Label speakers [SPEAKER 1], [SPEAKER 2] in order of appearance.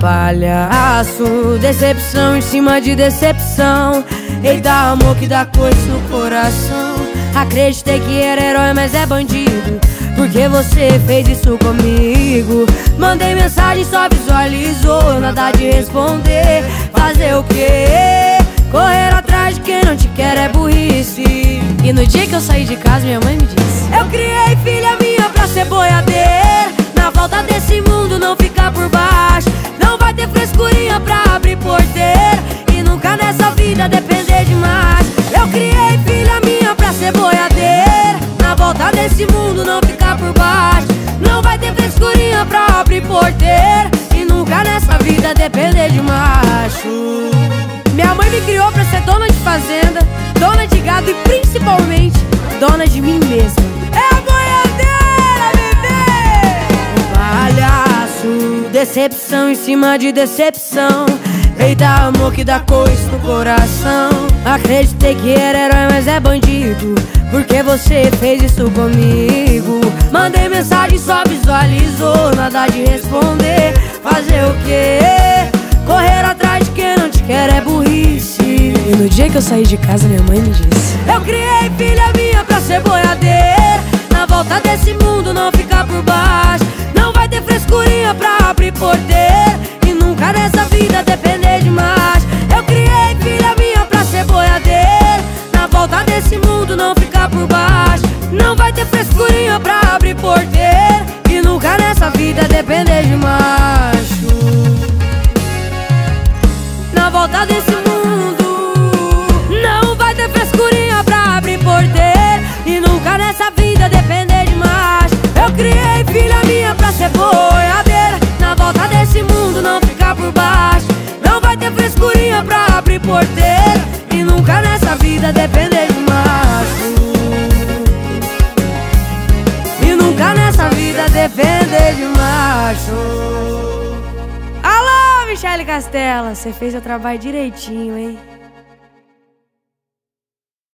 [SPEAKER 1] palhaço, decepção em cima de decepção. Eita, amor que dá coisa no coração. Acreditei que era herói, mas é bandido, porque você fez isso comigo. Mandei mensagem, só visualizou, nada de responder. Fazer o quê? Correr atrás de quem não te quer é burrice. E no dia que eu saí de casa, minha mãe me disse: eu criei filha minha pra ser boiadeira. Na volta desse mundo não ficar por baixo. Não vai ter frescurinha pra abrir porteira. E nunca nessa vida depender demais. Eu criei filha minha pra ser boiadeira. Na volta desse mundo não ficar por baixo. Não vai ter frescurinha pra abrir porteira. E nunca nessa vida depender de macho. Minha mãe me criou pra ser dona de fazenda, dona de gado e principalmente dona de mim mesma. É a boiadeira, bebê! Palhaço, decepção em cima de decepção. Eita, amor que dá coisa no coração. Acreditei que era herói, mas é bandido, porque você fez isso comigo. Mandei mensagem, só visualizou, nada de responder. Fazer o quê? Correr atrás de quem não te quer é burrice. E no dia que eu saí de casa, minha mãe me disse: eu criei filha minha pra ser boiadeira. Na volta desse mundo não ficar por baixo. Não vai ter frescurinha pra abrir porteira. E nunca nessa vida depender de mais. Eu criei filha minha pra ser boiadeira. Na volta desse mundo não ficar por baixo. Não vai ter frescurinha pra abrir porteira. E nunca nessa vida depender de macho. Na volta desse mundo não vai ter frescurinha pra abrir porteira. E nunca nessa vida depender de macho. Eu criei filha minha pra ser boiadeira. Na volta desse mundo não ficar por baixo. Não vai ter frescurinha pra abrir porteira. E nunca nessa vida depender de macho. E nunca nessa vida depender de macho. Alô, Michele Castela, você fez o trabalho direitinho, hein?